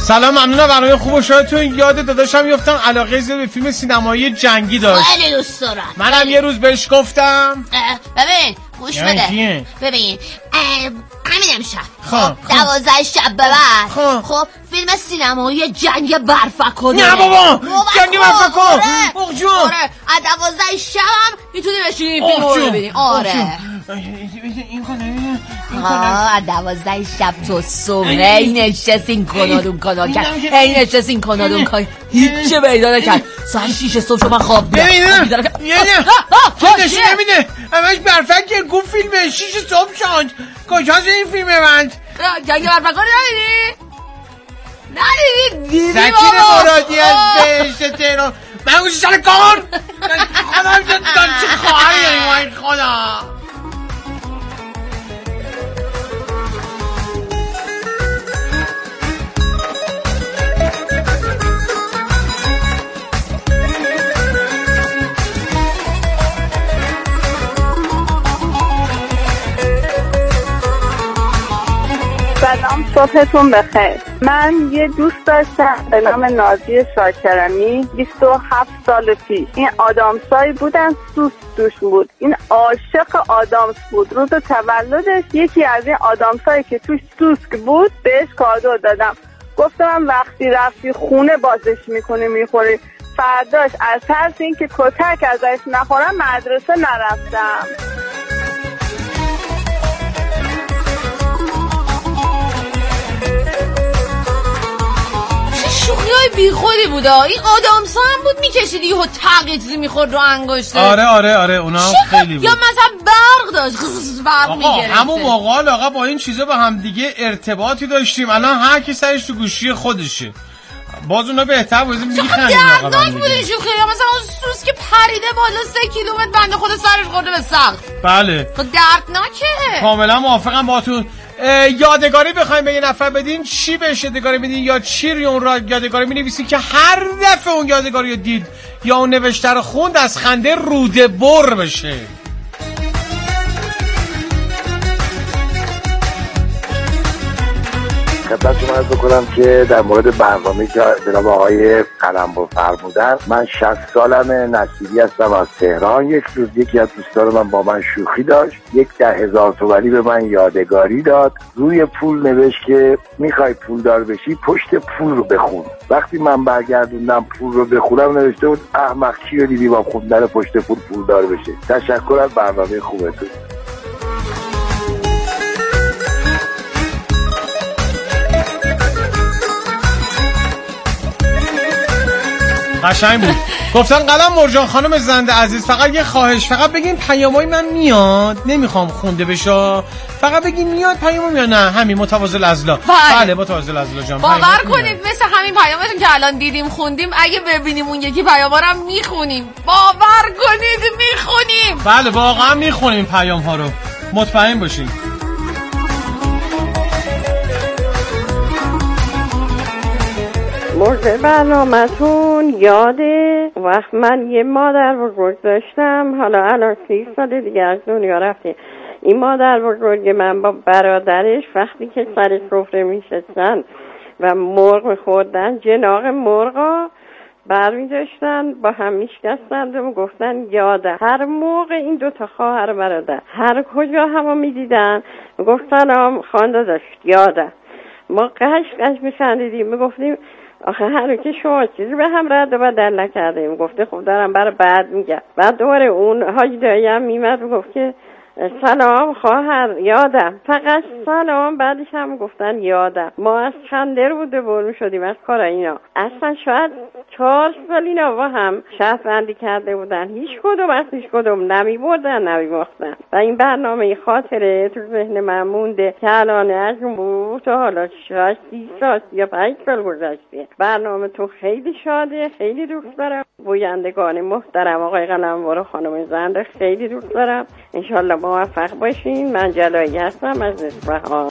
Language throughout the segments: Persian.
سلام، ممنونم برنامه خوب و شایدتون. یاد داداشم یافتم علاقه زیاد به فیلم سینمایی جنگی داشت. خیلی دوست دارم. منم یه روز بهش گفتم ببین گوش بده. ببین همین امشب 12 شب به بعد خب فیلم سینمایی جنگ برفکو داره. نه بابا جنگ برفکو. آره از 12 شب هم میتونی بشینی این فیلم رو ببینی. آره این کنه از 12 شب تو صبح این نشستین کنادون کناد کرد، این نشستین کنادون کناد، هیچ پیدا نکرد. ساعت 6 صبح شما خواب بیاد. ببینم تو نشی نمیده همش برفک گفت فیلمه 6 صبح شاند. کجاست این فیلم من؟ جنگ برفکو ندیدی؟ سکین مرادی از بهشت تهران. من گوشی سر کار خدا چه خواهی داریم خدا. سلام، صبحتون بخیر. من یه دوست داشتم به نام نازی شاکرمی. 27 سال پیش این آدامسایی بودن، سوسک دوش بود. این عاشق آدامس بود. روز تولدش یکی از این آدامسایی که توش سوسک بود بهش کادو دادم. گفتم وقتی رفتی خونه بازش میکنی میخوری. فرداش از ترس این که کتک ازش نخورم مدرسه نرفتم. شوخیای بی خودی بودا. این آدامسا هم بود میکشیدی یهو تق چیزی میخورد رو انگشته. آره اونا خیلی بود. یا مثلا برق داشت برق میگرفت. همون موقع آقا با این چیزا با هم دیگه ارتباطی داشتیم. الان هر کی سرش تو گوشی خودشه. باز اونا بهتر بودیم میخندیم. دردناک بود این شوخی. یا مثلا اون سوس که پریده بالا 3 کیلومتر بنده خود سرش خورده به سقف. بله دردناکه. کاملا موافقم باهاتون. یادگاری بخوایم به یه نفر بدین چی بهش یادگاری بدین یا چی روی اون را یادگاری می‌نویسین که هر دفعه اون یادگاری رو دید یا اون نوشته رو خوند از خنده روده بر بشه؟ خدمت شما عرض بکنم که در مورد برنامه‌ای که جناب آقای قلمبر فرمودن، من 60 سالمه، نصیری هستم از تهران. یک روز یکی از دوستان من با من شوخی داشت، 10,000 تومانی به من یادگاری داد. روی پول نوشت که میخوای پولدار بشی پشت پول رو بخون. وقتی من برگردوندم پول رو بخونم نوشته بود احمق کی رو دیدی با خوندن پشت پول پولدار بشه. تشکر از برنامه خوبتون. قشنگ بود. گفتن قلمبر جان خانم زنده عزیز فقط یه خواهش، فقط بگین پیامای من میاد، نمیخوام خونده بشه، فقط بگین میاد پیامم یا نه. همین متواضع ازلا. بله متواضع ازلا جان. باور کنید مثل همین پیامتون که الان دیدیم خوندیم، اگه ببینیم اون یکی پیاما رو هم میخونیم. باور کنید میخونیم. بله واقعا میخونیم پیام ها رو، مطمئن باشین. مورد برنامه‌تون یاده وقت من یه مادر بزرگ داشتم، حالا الان 30 سال دیگه از دنیا رفته. این مادر بزرگ من با برادرش وقتی که سر سفره میشستن و مرغ میخوردن، جناق مرغا برمی داشتن با هم میشکستند و گفتن یاده. هر موقع این دوتا خواهر برادر هر کجا همو میدیدن گفتن خانده داشت یاده. ما قش میخندیدیم، میگفتیم آخه هر که شما چیزی به هم رد و بدل نکردیم. گفته خب دارم برای بعد میگم. بعد دوباره اون حاج داییم میمد و گفت که سلام خواهر یادم، فقط سلام. بعدش هم گفتن یادم. ما از خنده رو بوده برمی شدیم از کار اینا. اصلا شاید 4 سال اینا با هم شرط بندی کرده بودن، هیچ کدوم نمی بردن نمی باختن. و این برنامه خاطره تو ذهن من مونده که الان از اون بود تا حالا شاید 30 سال یا 5 سال گذشته. برنامه تو خیلی شاده، خیلی دوست دارم. گویندگان محترم آقای قلمبر و خانم زنده خیلی دوست دارم. انشالله موفق باشین. من جلایی هستم از اصفهان.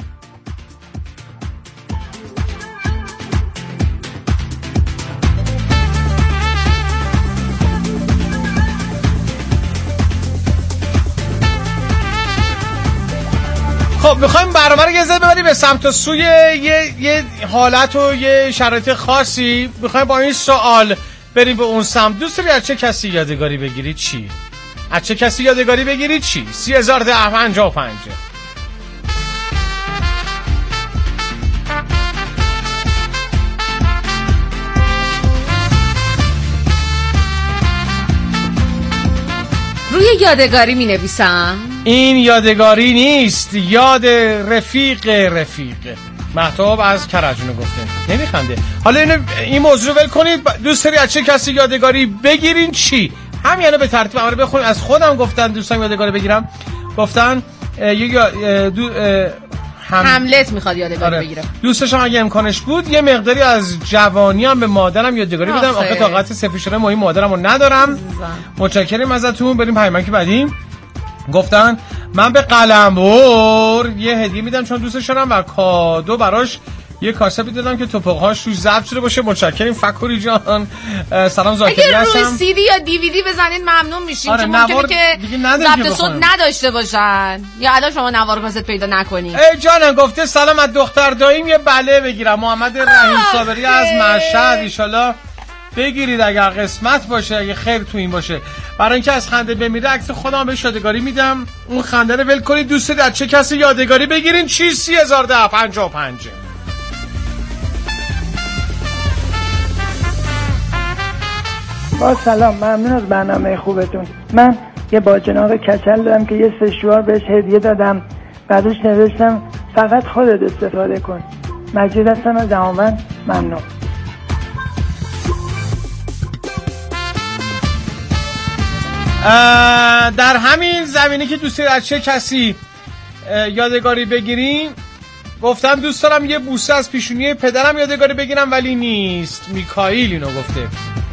خب خب میخوایم برنامه رو یه ذره ببریم به سمت سوی یه حالت و یه شرایط خاصی. میخوایم با این سوال بریم به اون سمت. دوست داری از چه کسی یادگاری بگیری چی؟ از چه کسی یادگاری بگیری چی؟ 3055. روی یادگاری می نویسم. این یادگاری نیست، یاد رفیق مهتاب از کرجونه گفته. نمیخنده. حالا این موضوع ول کنید. دوست داری از چه کسی یادگاری بگیرین چی؟ همینا به ترتیب امر بخونید. از خودم گفتن دوستان یادگاری بگیرم. گفتن هملت میخواد یادگاری بگیرم. دوستشم اگه امکانش بود یه مقداری از جوانی هم به مادرم یادگاری بدم. آخه طاقت سفیشونه مهم مادرمو ندارم. متشکرم ازتون. بریم پیامک بعدی. گفتن من به قلمبر یه هدیه میدم چون دوستش دارم و کادو براش یه کاسه دادم که توپق‌هاش روش ضبط شده باشه. متشکرم فکوری جان. سلام زاکری هستم. اگه روی سی دی یا دیویدی بزنین ممنون میشیم. آره، چون ممکنه که ضبط صوت نداشته باشن یا الان شما نوار کاست پیدا نکنین. ای جانم گفته سلام از دختر داییم یه بله بگیرم. محمد رحیم صابری از مشهد. ان شاءالله بگیرید اگر قسمت باشه، اگه خیر تو این باشه. برای اینکه از خنده بمیره عکس خودم بهش یادگاری میدم. اون خنده رو ول کنید. دوست دارید از چه کسی یادگاری بگیرین چی؟ 3055. با سلام، ممنون از برنامه خوبتون. من یه باجناق کچل دارم که یه سشوار بهش هدیه دادم. بعدش نوشتم فقط خودت استفاده کن. مجید هستم از دهانوند. ممنون. در همین زمینه که دوست دارید از چه کسی یادگاری بگیرین، گفتم دوست دارم یه بوسه از پیشونی پدرم یادگاری بگیرم ولی نیست. میکائیل اینو گفته.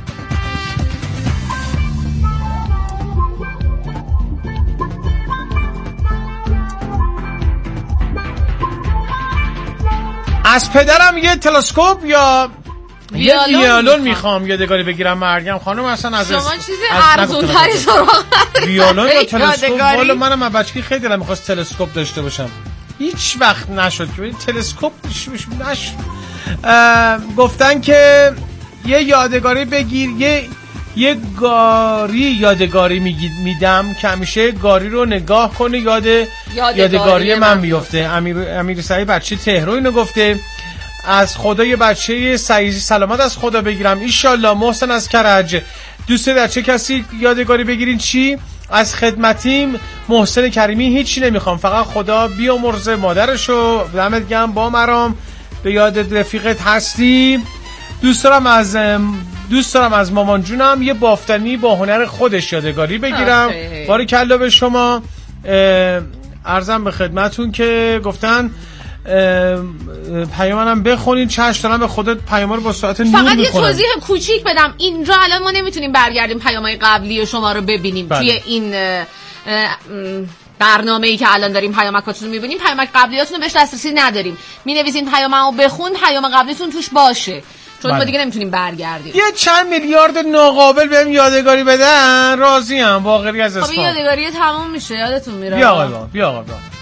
از پدرم یه تلسکوپ یا ویولون میخوام یادگاری بگیرم. مریم خانم اصلا از شما چیزی ارزون‌تری سراغ نداری. ویولون یا تلسکوپ؟ والا منم از بچگی خیلی دلم می‌خواست تلسکوپ داشته باشم. هیچ وقت نشد که تلسکوپ نشد. گفتن که یه یادگاری بگیر، یه گاری یادگاری میدم که همیشه گاری رو نگاه کنه یادگاری من بیفته. امیر سعید بچه تهران اینو گفته. از خدا یه بچه سلامت از خدا بگیرم ایشالله. محسن از کرج دوست دارید چه کسی یادگاری بگیرین چی؟ از خدمتیم محسن کریمی هیچی نمیخوام، فقط خدا بیامرزه مادرشو. دمت گرم با مرام، به یاد رفیقت هستی. دوست دارم از مامان جونم یه بافتنی با هنر خودش یادگاری بگیرم. باریکلا به شما. عرضم به خدمتون که گفتن پیامانم بخونین. چشم دارم به خودت پیاما رو با ساعت نور فقط میخونم. یه توضیح کوچیک بدم. اینجا الان ما نمیتونیم برگردیم پیامای قبلی شما رو ببینیم. توی این برنامه‌ای که الان داریم پیامکاتون رو میبینیم. پیامک قبلیاتون رو بهش دسترسی نداریم. مینویسین پیاممو بخون، پیام قبلیتون توش باشه. چون ما دیگه نمیتونیم برگردیم. یه چند میلیارد ناقابل بهم یادگاری بدن راضی ام. باقری از اصفهان. خب یادگاری تموم میشه، یادتون میره. بیا آقا.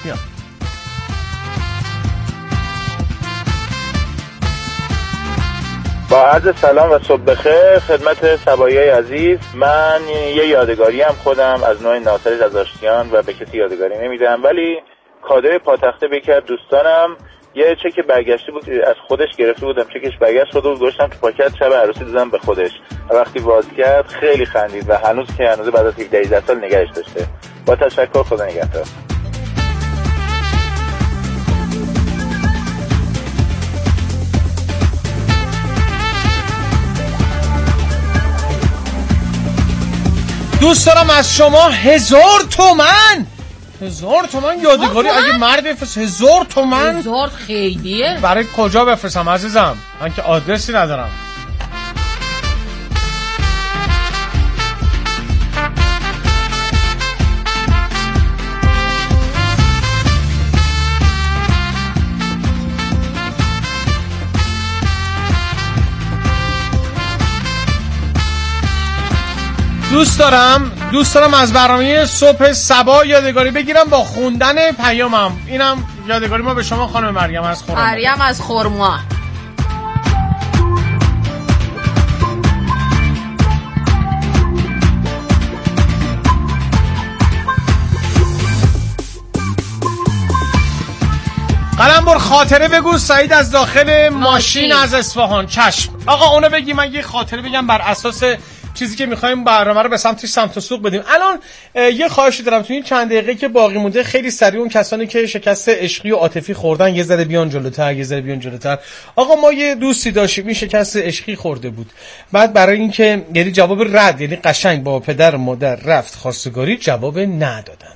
با عرض سلام و صبح بخیر خدمت سبایای عزیز. من یه یادگاری هم خودم از نوع ناصری از آشتیان و به کسی یادگاری نمیدم، ولی کادوی پاتخته به یکی از دوستانم یه چک برگشتی بود از خودش گرفته بودم. چکش برگشت شده بود، گذاشتم تو پاکت، شب عروسی دادم به خودش. وقتی باز کرد خیلی خندید و هنوز بعد از 18 سال نگهش داشته. با تشکر، خدا نگهدار. دوست دارم از شما 1000 تومان یادگاری. اگه مرد بفرست 1000 تومان. 1000 خیلیه. برای کجا بفرستم عزیزم؟ من که آدرسی ندارم. دوست دارم از برنامه صبح صبا یادگاری بگیرم با خوندن پیامم. اینم یادگاری ما به شما خانم مریم از خرما. مریم از خرما. قلمبر خاطره بگو سعید از داخل ماشین از اصفهان. چشم آقا اونو بگی، من یه خاطره بگم بر اساس چیزی که میخوایم برنامه رو به سمت سوق بدیم. الان یه خواهشی دارم تو این چند دقیقه که باقی مونده خیلی سریع اون کسانی که شکست عشقی و عاطفی خوردن یه ذره بیان جلوتر. آقا ما یه دوستی داشتیم این شکست عشقی خورده بود، بعد برای اینکه یعنی جواب رد، یعنی قشنگ با پدر و مادر رفت خواستگاری، جواب ندادن.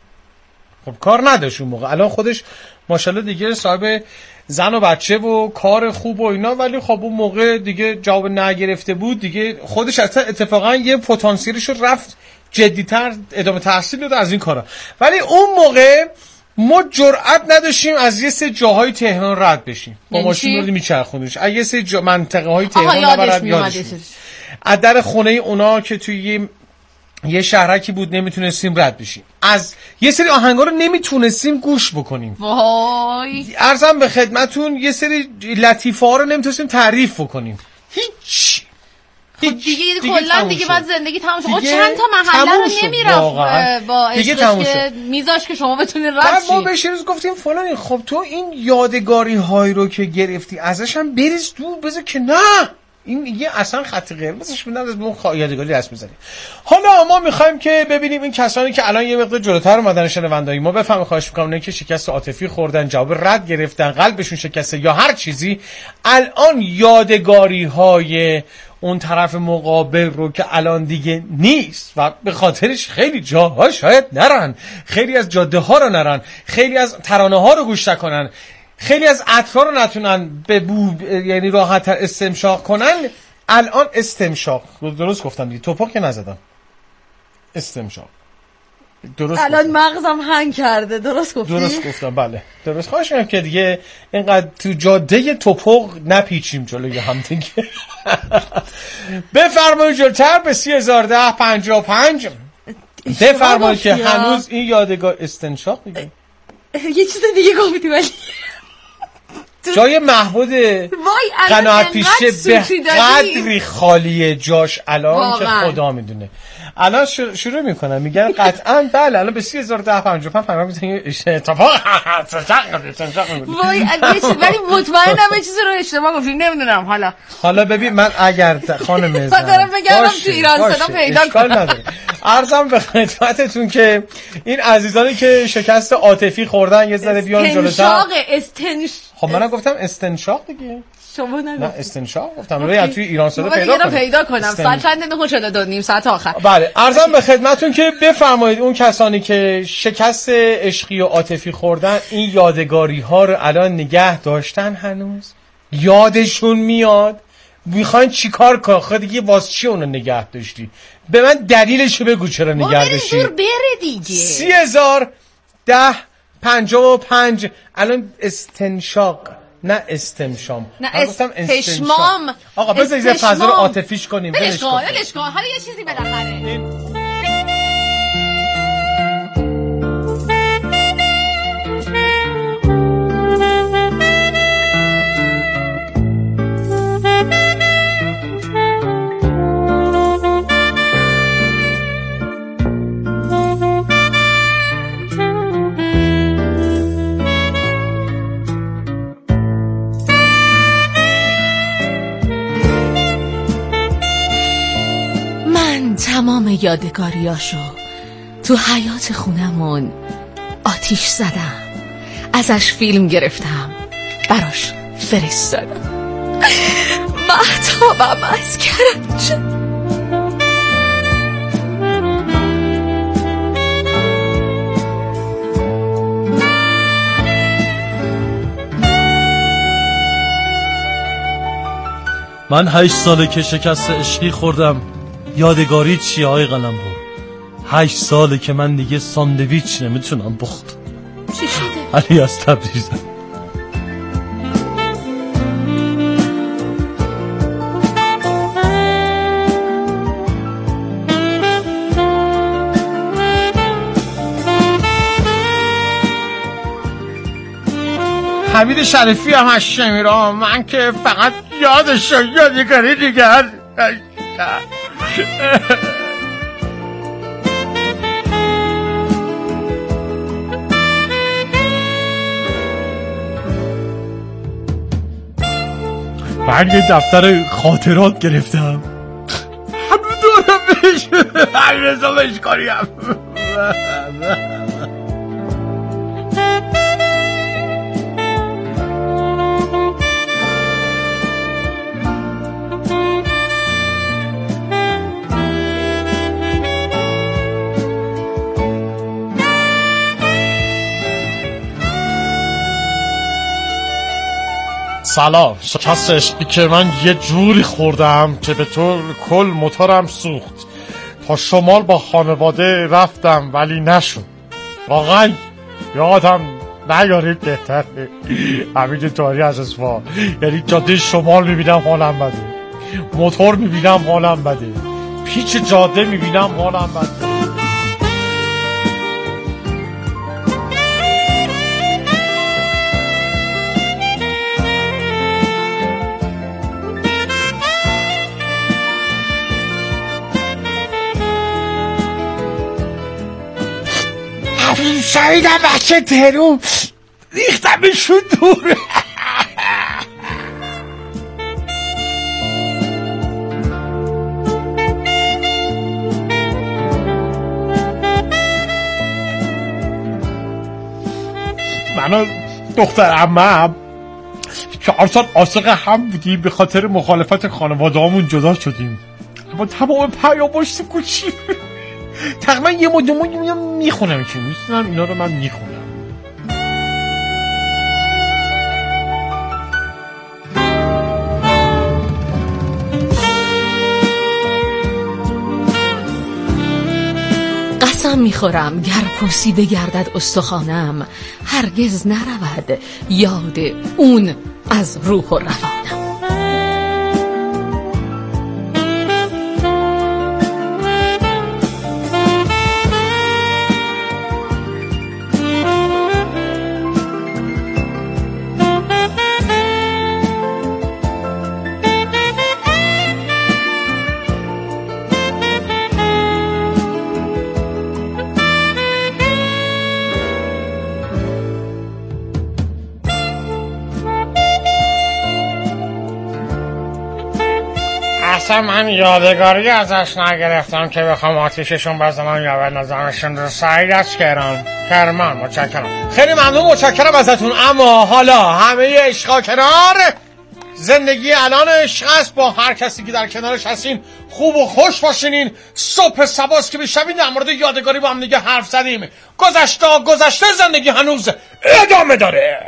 خب کار نداشت اون موقع، الان خودش ماشاءالله دیگه صاحب زن و بچه و کار خوب و اینا، ولی خب اون موقع دیگه جواب نگرفته بود دیگه، خودش اصلا اتفاقا یه پتانسیلش رو رفت جدی‌تر ادامه تحصیل داد از این کارا. ولی اون موقع ما جرئت نداشتیم از یه سری جاهای تهران رد بشیم، با ماشین رو میچرخوندیمش از یه سری منطقه های تهران نبرد یادش از در خونه اونا که توی یه شهرکی بود نمیتونستیم رد بشیم، از یه سری آهنگا رو نمیتونستیم گوش بکنیم. وای عرضم به خدمتون یه سری لطیفه ها رو نمیتونستیم تعریف بکنیم. هیچ دیگه کلا دیگه بعد زندگی تموم شد. چند تا محله رو نمیرفت با عشقش که میذاش که شما بتونید رد شید. ما بهش روز گفتیم فلانی خب تو این یادگاری هایی رو که گرفتی ازش هم بریز دور بذار که نه این یه اصلا خط قرمزش میدن از اون یادگاری دست می‌زنی. حالا ما می‌خوایم که ببینیم این کسانی که الان یه مقدار جلوتر اومدن شنوندگی ما بفهمن، خواهش می‌کنم اونایی که شکست عاطفی خوردن، جواب رد گرفتن، قلبشون شکسته یا هر چیزی، الان یادگاری‌های اون طرف مقابل رو که الان دیگه نیست و به خاطرش خیلی جاها شاید نرن، خیلی از جاده ها رو نرن، خیلی از ترانه ها رو گوش نکنن، خیلی از عطرها رو نتونن به یعنی راحت تر استنشاق کنن. الان استنشاق درست گفتم دیگه، توپا که نزدم، استنشاق درست الان گفتم. مغزم هنگ کرده. درست گفتم بله درست. خواهش می‌کنم که دیگه اینقدر تو جاده توپق نپیچیم جلوی هم دیگه. بفرمایید جلوتر به 301055 بفرمایید که هنوز این یادگار استنشاق دیگه یه چیز دیگه گفتی ولی جای محمود قناعت پیشه به قدری خالیه جاش الان که خدا میدونه. الان شروع میکنم میگن قطعا بله الان به 301055 پیام میزنه اتفاق وای ولی مطمئنم یه چیزی رو اشتباه گفتیم نمیدونم. حالا ببین من اگر خانم میزنم دارم بگم تو ایران صدا پیدا کنم. عرضم به خدمتتون که این عزیزانی که شکست عاطفی خوردن یه ذره بیان جلوتر. خب منم گفتم استنشاق دیگه، شما نه استنشاق گفتم. روی توی ایران صدا پیدا کنم. ساعت چند دقیقه 2:42 ساعت آخر. بله عرضم به خدمتتون که بفرمایید اون کسانی که شکست عشقی و عاطفی خوردن این یادگاری ها رو الان نگه داشتن، هنوز یادشون میاد، میخواین چیکار کنن؟ خود دیگه واسه چی اون رو نگه داشتی؟ به من دلیلشو بگو چرا نگه داشتی؟ بره دیگه. 301055 الان استنشاق نه استمشام، نه استشمام. آقا بذارید یه فضا رو عاطفیش کنیم. ولش کن. حالا یه چیزی بالاخره تمام یادگاریاشو تو حیاط خونمون آتیش زدم، ازش فیلم گرفتم، براش فرستادم، مهتابم از کرنج. من 8 ساله که شکست عشقی خوردم. یادگاری چیه آقای قلمبر؟ 8 ساله که من دیگه ساندویچ نمیتونم بخورم. چی شده؟ علی از تبریزم. حمید شریفی هم هشمیرا، من که فقط یادش یادگاری دیگر. من یه دفتر خاطرات گرفتم، همون دورم بهش همیرزا بهش کاریم. سلام. شکست عشقی که من یه جوری خوردم که به طور کل موتورم سوخت. تا شمال با خانواده رفتم ولی نشد. واقعا یادم نیارید بهتره. همین تاری از اصفهان، یعنی جاده شمال میبینم حالم بده، موتور میبینم حالم بده، پیچ جاده میبینم حالم بده. شایدم بچه تروم ریختمشون دور. من و دختر عمم 4 سال عاشق هم بودیم، به خاطر مخالفت خانواده همون جدا شدیم. اما تمام پیامش سکوچی تقریبا یه مدومو میخونم که میتونم اینا رو من میخونم. قسم میخورم گر پرسی بگردد استخوانم، هرگز نرود یاد اون از روح و روانم. اصلا من یادگاری ازش نگرفتم که بخوام آتیششون بزنم یا بندازمشون رو. سعید از کرمان متشکرم، خیلی ممنون، متشکرم ازتون. اما حالا همه عشقا کنار، زندگی الان عشق است. با هر کسی که در کنارش هستین خوب و خوش باشین. صبح سباست که بشوین در مورد یادگاری با هم دیگه حرف زدیم. گذشته، زندگی هنوز ادامه داره.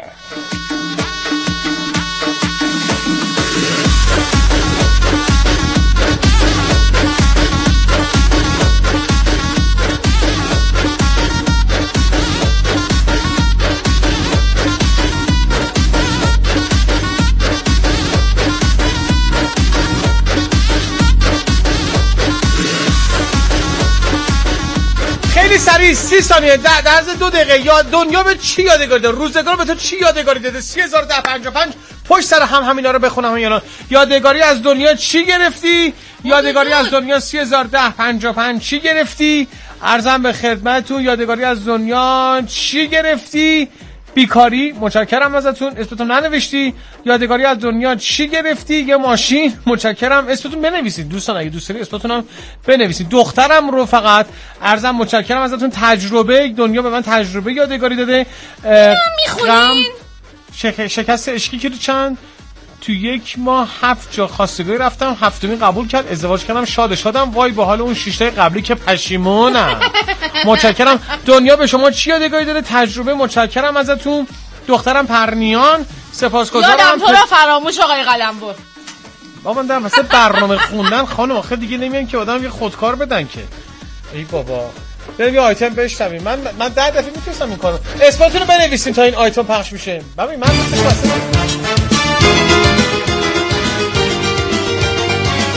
سریع 30 ثانیه در عرض 2 دقیقه. یا دنیا به چی یادگاری داره؟ روزگار به تو چی یادگاری داده؟ 30,1055 پشت سر هم همینا رو بخونم یا نه. یادگاری از دنیا چی گرفتی؟ یادگاری از دنیا 30,1055 چی گرفتی؟ عرضم به خدمتتون یادگاری از دنیا چی گرفتی؟ بیکاری، متشکرم ازتون، اسمتون ننوشتی. یادگاری از دنیا چی گرفتی؟ یه ماشین، متشکرم، اسمتون بنویسید دوستان، اگه دوست دارید اسمتون هم بنویسید. دخترم رو فقط عرضم متشکرم ازتون. تجربه، دنیا به من تجربه یادگاری داده. میخونین شکست عشقی که چند تو 1 ماه 7 جا خواستگاری رفتم، 7مین قبول کرد، ازدواج کردم، شادم. وای به حال اون 6 تای قبلی که پشیمونم. متشکرم. دنیا به شما چی یادگاری داره؟ تجربه، متشکرم ازتون. دخترم پرنیان، سپاسگزارم. یادم تو را فراموش آقای قلمبر. بابا من در مثلا برنامه خوندن خانم آخه دیگه نمیان که آدم یه خودکار بدن که. ای بابا بریم یه آیتم بشنویم. من 10 دفعه میتونستم این کارو. اسمتون رو بنویسین تا این آیتم پخش میشه. ببین من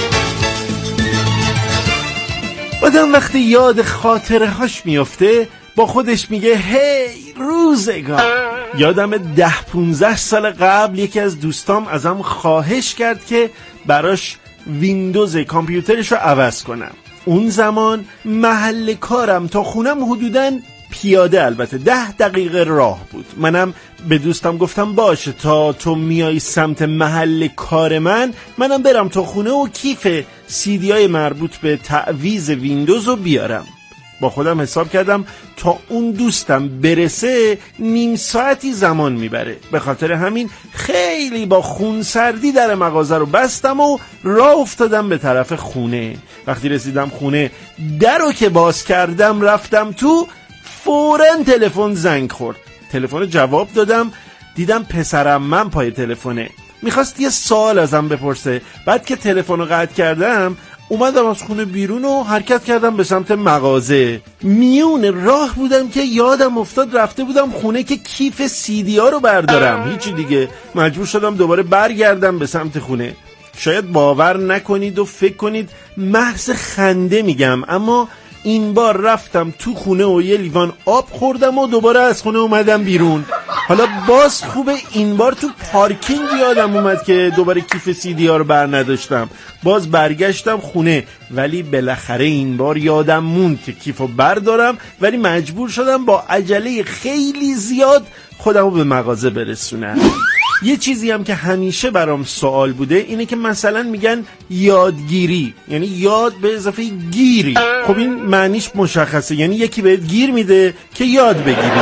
آدم وقتی یاد خاطره هاش میفته با خودش میگه هی روزگار. یادم 10-15 سال قبل یکی از دوستام ازم خواهش کرد که براش ویندوز کامپیوترش رو عوض کنم. اون زمان محل کارم تا خونم حدوداً پیاده، البته 10 دقیقه راه بود. منم به دوستم گفتم باشه تا تو میای سمت محل کار منم برم تا خونه و کیف CD-های مربوط به تعویض ویندوز رو بیارم. با خودم حساب کردم تا اون دوستم برسه نیم ساعتی زمان میبره. به خاطر همین خیلی با خونسردی در مغازه رو بستم و راه افتادم به طرف خونه. وقتی رسیدم خونه در رو که باز کردم رفتم تو، فوراً تلفن زنگ خورد. تلفن جواب دادم، دیدم پسرم من پای تلفنه، میخواست یه سوال ازم بپرسه. بعد که تلفن رو قطع کردم اومدم از خونه بیرون و حرکت کردم به سمت مغازه. میون راه بودم که یادم افتاد رفته بودم خونه که کیف CD-ها رو بردارم. هیچی دیگه، مجبور شدم دوباره برگردم به سمت خونه. شاید باور نکنید و فکر کنید محض خنده میگم، اما این بار رفتم تو خونه و یه لیوان آب خوردم و دوباره از خونه اومدم بیرون. حالا باز خوبه این بار تو پارکینگ یادم اومد که دوباره کیف CD-ها رو بر نداشتم. باز برگشتم خونه، ولی بالاخره این بار یادم موند که کیفو بردارم، ولی مجبور شدم با عجله خیلی زیاد خودم رو به مغازه برسونم. یه چیزی هم که همیشه برام سوال بوده اینه که مثلا میگن یادگیری، یعنی یاد به اضافه گیری. خب این معنیش مشخصه، یعنی یکی بهت گیر میده که یاد بگیری.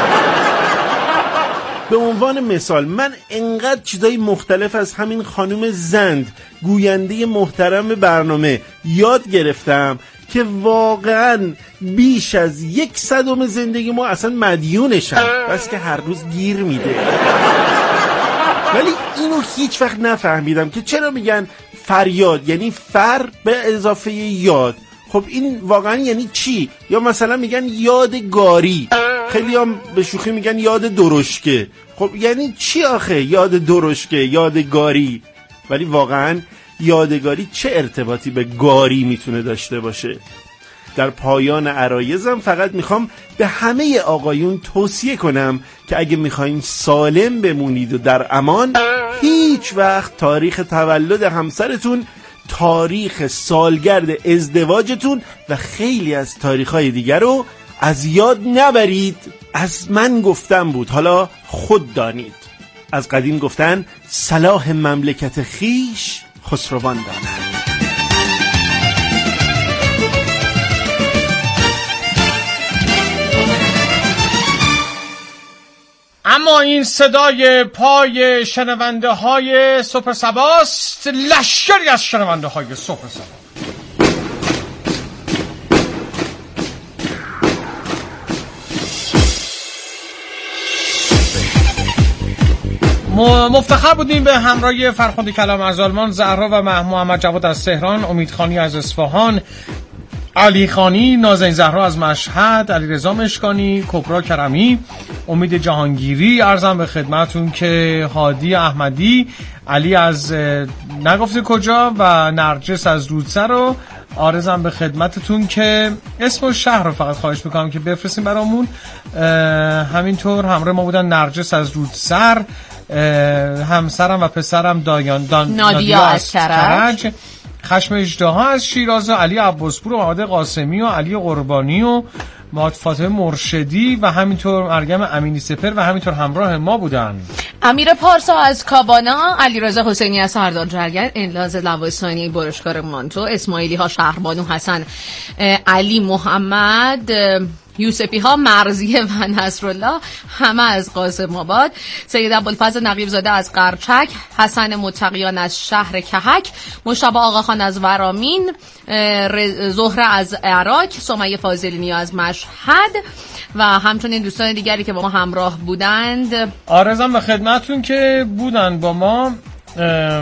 به عنوان مثال من انقدر چیزای مختلف از همین خانم زند، گوینده محترم برنامه، یاد گرفتم که واقعا بیش از 1/100 زندگی ما اصلا مدیونشم، بس که هر روز گیر میده. ولی اینو هیچ وقت نفهمیدم که چرا میگن فریاد، یعنی فر به اضافه یاد. خب این واقعا یعنی چی؟ یا مثلا میگن یادگاری، خیلی هم به شوخی میگن یاد درشکه. خب یعنی چی آخه یاد درشکه، یادگاری؟ ولی واقعا یادگاری چه ارتباطی به گاری میتونه داشته باشه؟ در پایان عرایزم فقط میخوام به همه آقایون توصیه کنم که اگه میخواین سالم بمونید و در امان، هیچ وقت تاریخ تولد همسرتون، تاریخ سالگرد ازدواجتون و خیلی از تاریخ‌های دیگر رو از یاد نبرید. از من گفتم بود، حالا خود دانید. از قدیم گفتن صلاح مملکت خیش خسروان داند. اما این صدای پای شنونده های صبح صباست، لشکری از شنونده های صبح صبا. مفتخر بودیم به همراه فرخنده کلام از آلمان، زهرا و محمد جواد از تهران، امید خانی از اصفهان، علی خانی، نازنین زهرا از مشهد، علی رضا مشکانی، کبرا کرمی، امید جهانگیری. عرضم به خدمتون که هادی احمدی، علی از نگفته کجا و نرجس از رودسر رو عرضم به خدمتتون که اسم و شهر رو فقط خواهش میکنم که بفرستیم برامون. همینطور همراه ما بودن نرجس از رودسر، همسرم و پسرم نادیا از کرج، خشم اژدها از شیراز، علی عباسپور و محمد قاسمی و علی قربانی و محمد فاطمه مرشدی و همینطور مریم امینی سپر و همینطور همراه ما بودن امیر پارسا از کابانا، علی رضا حسینی از سردار جرگر، انلاز لواسانی برشکار مانتو، اسماعیلی ها شهربانو حسن، علی محمد، یوسفی ها مرزیه و نصرالله همه از قاسم آباد، سید ابوالفضل نقیب زاده از قرچک، حسن متقیان از شهر کهک، مشتبه آقاخان از ورامین، زهره از عراق، سمیه فاضلی از مشهد و همچنین دوستان دیگری که با ما همراه بودند. آرزم به خدمتون که بودن با ما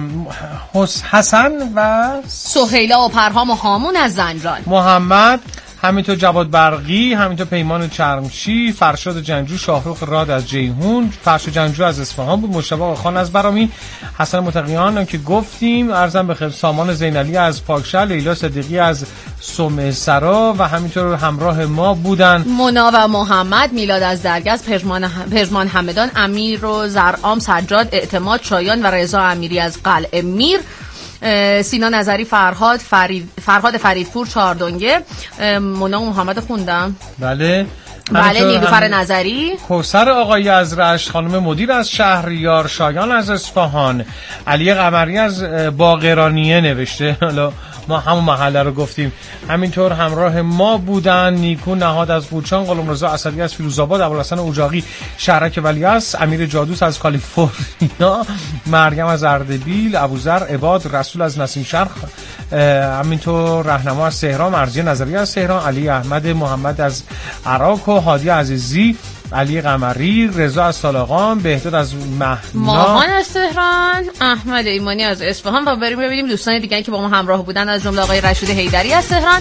حسن و سهیلا و پرهام و هامون از زنجان، محمد همینطور جواد برقی، همینطور پیمان چرمشی، فرشاد جنجو، شاهرخ راد از جیهون، فرشاد جنجو از اصفهان بود، مجتبی آقاخان از برامین، حسن متقیان که گفتیم، ارزم بخیر، سامان زینالی از پاکشهر، لیلا صدیقی از سمع سرا و همینطور همراه ما بودن مونا و محمد، میلاد از درگز، پژمان همدان، امیر و زرعام، سجاد، اعتماد، شایان و رضا امیری از قلعه میر، سینا نظری، فرهاد فریدپور، چاردونگه، مونا و محمد خوندم. بله نیلوفر نظری، کوثر آقایی از رشت، خانم مدیر از شهریار، شایان از اصفهان، علی قمری از باقرانیه نوشته، حالا ما همون محله رو گفتیم. همینطور همراه ما بودن نیکو نهاد از بوچان، غلامرضا اسدی از فیروزآباد، ابوالحسن اوجاقی شهرک ولیعصر، امیر جادوس از کالیفرنیا، مریم از اردبیل، ابوذر عباد، رسول از نسیم شرق، همینطور رهنما از تهران، مرضیه نظری از تهران، علی احمد محمد از عراق و هادی عزیزی، علی قمری، رضا از سالاقان، بهداد از ماهان از تهران، احمد ایمانی از اصفهان و بریم ببینیم دوستان دیگه که با ما همراه بودن، از جمله آقای رشید حیدری از تهران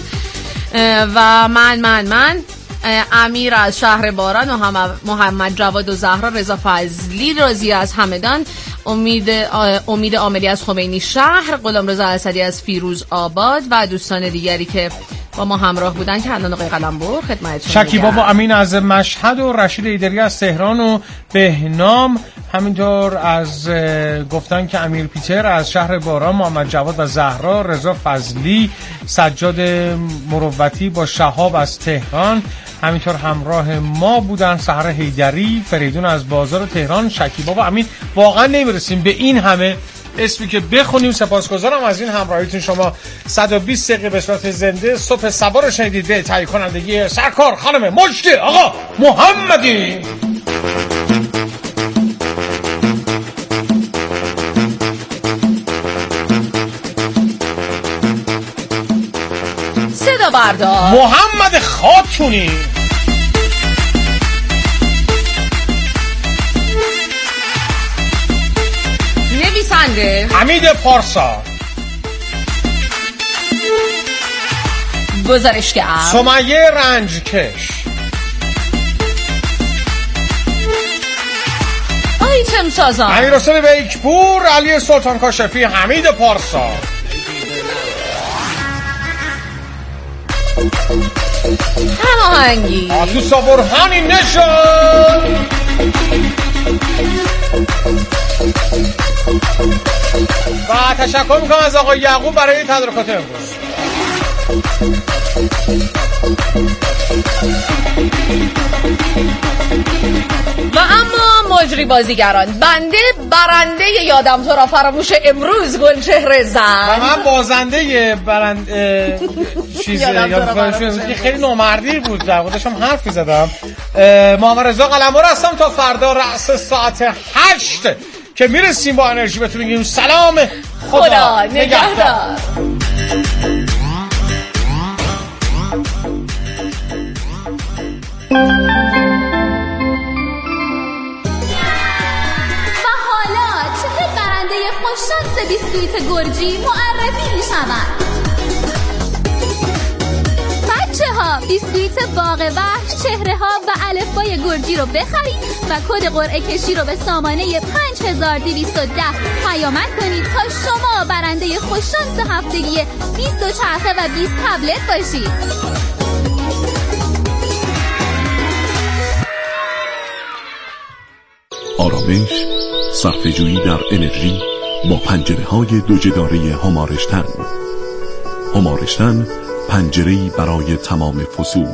و من امیر از شهر باران و محمد جواد و زهرا، رضا فضلی، رازی از همدان، امید عاملی از خمینی شهر، غلامرضا اسدی از فیروز آباد و دوستان دیگری که با ما همراه بودن که الان آقای قلمبر خدمتتون. شکیبا و امین از مشهد و رشید حیدری از تهران و بهنام، همینطور از گفتن که امیر پیتر از شهر باران، محمد جواد و زهرا، رضا فضلی، سجاد مروتی با شهاب از تهران، همینطور همراه ما بودن سحر حیدری، فریدون از بازار تهران، شکیبا و امین. واقعا نمیرسیم به این همه اسمی که بخونیم. سپاسگزارم از این همراهیتون. شما 120 دقیقه به صورت زنده صبح سبا رو شنیدید به تهیه کنندگی سرکار خانم مجدی آقا محمدی. صدا بردار محمد خاتونی، نویسنده حمید پارسا، گزارشگر سمیه رنجکش، آیتم سازان امیرحسین بیکپور، علی سلطان کاشفی، حمید پارسا، هماهنگی آتوسا برهانی نشان و تشکر میکنم از آقای یعقوب برای تدارکات امروز. و اما مجری بازیگران، بنده برنده یادم تو را فراموش امروز گلچهره زن و من بازنده چیز یادم خیلی نامردی بود، در واقع داشتم حرفی زدم. محمد رضا قلمبر هستم تا فردا رأس ساعت 8 که میرسیم با انرژی بهتون میگیم سلام، خدا نگهدار. خوششانس بیسکویت گرجی معرفی می شود. بچه ها بیسکویت باغ وحش چهره ها و الفبای گرجی رو بخرید و کد قرعه کشی رو به سامانه 5210 پیامک کنید تا شما برنده خوششانس هفتگی 20 چرخه و 20 تبلت باشید. آرامش، صرفه‌جویی در انرژی با پنجره‌های دو جداره همارشتن. همارشتن، پنجره‌ای برای تمام فصول.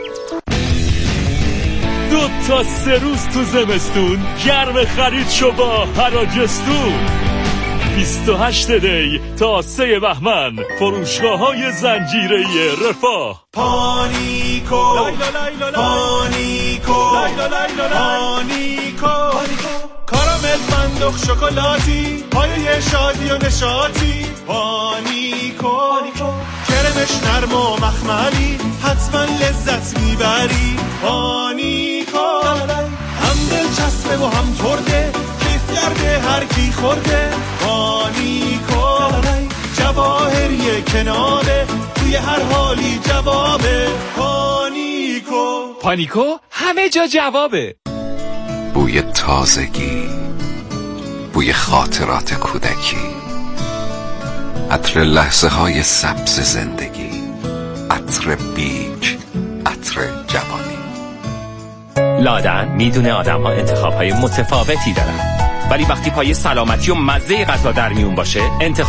2 تا 3 روز تو زمستون گرم خرید شو با حراجستون. 28 دی تا 3 بهمن فروشگاه‌های زنجیره‌ای رفاه. پانیکو پانیکو پانیکو کارامل فندق شکلاتی پایه شادی و نشاطی. پانیکو کرمش نرم و مخملی حتما لذت میبری. پانیکو هم دلچسبه و هم ترده کیف کرده هر کی خورده. پانیکو جواهری کناره توی توی هر حالی جوابه. پانیکو پانیکو همه جا جوابه. بوی تازگی، بوی خاطرات کودکی، عطر لحظه های سبز زندگی، عطر بیج، عطر جوانی. لادن میدونه آدم ها انتخاب های متفاوتی دارن، ولی وقتی پای سلامتی و مزه غذا در میون باشه انتخاب